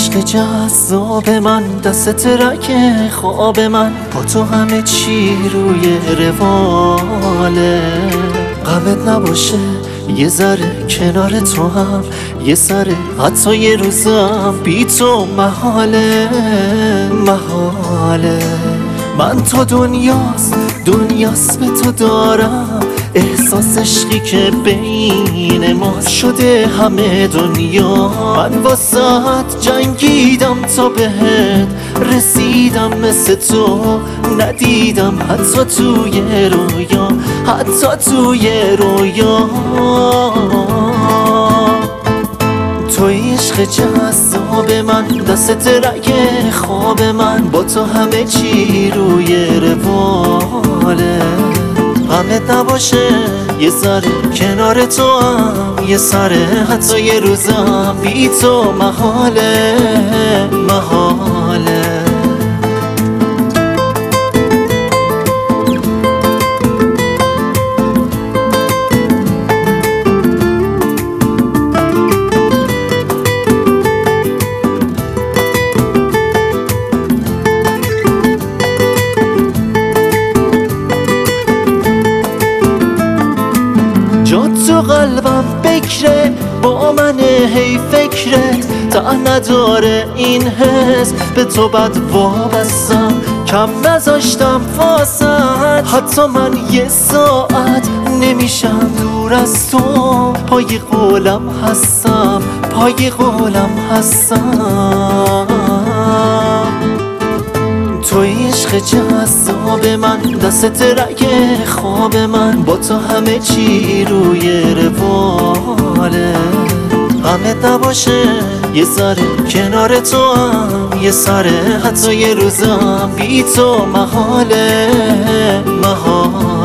عشق جذاب من، دست ترک خواب من، با تو همه چی روی رواله. غمت نباشه یه ذره کنار تو هم، یه سره حتی یه روزم بی تو محاله. من تا دنیاست به تو دارم، احساس عشقی که بین ما شده همه دنیا. من واسهت جنگیدم تا بهت رسیدم، مثل تو ندیدم حتی توی رویا. توی عشق جذاب من، دست ترک خواب من، با تو همه چی روی رواله. غمت نباشه یه ذره کنار تو هم، یه سره حتی یه روزم بی تو محاله. تو قلبم بکره با من هی فکرت، تا نداره این حس به تو بد وابستم. کم نذاشتم واسد، حتی من یه ساعت نمیشم دور از تو. پای قولم هستم توی عشق جذاب من، دست ترک خواب من، با تو همه چی روی رواله. غمت نباشه یه ذره کنار تو هم، یه سره حتی یه روزم بی تو محاله.